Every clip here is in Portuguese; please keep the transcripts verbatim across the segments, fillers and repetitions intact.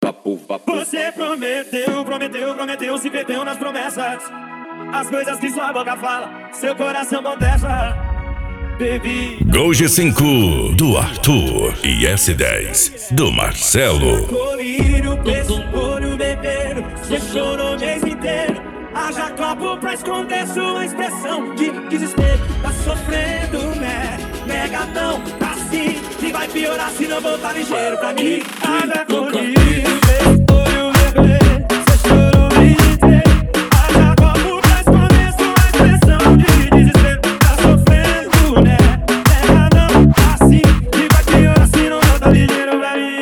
vapo, vapo. Você prometeu, prometeu, prometeu, se perdeu nas promessas. As coisas que sua boca fala, seu coração contesta. Baby, Gol G cinco do Arthur e S dez do Marcelo. colírio, pescoço, beber. Você chorou o mês inteiro. Haja copo pra esconder sua expressão de desespero. Tá sofrendo, né? Negadão, tá assim. E vai piorar se não voltar ligeiro pra mim. Haja colírio, pescoço, beber. Você chorou o mês inteiro. Haja copo pra esconder sua expressão de desespero. Tá sofrendo, né? Negadão, tá assim. E vai piorar se não voltar ligeiro pra mim.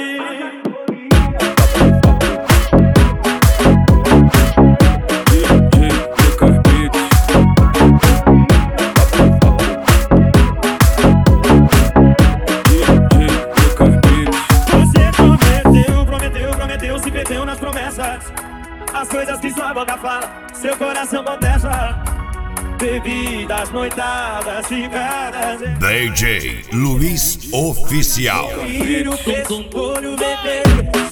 As coisas que sua boca fala, seu coração contesta. Bebidas, noitadas, ficadas. D J Luiz Oficial. Filho, fez um olho, bebê.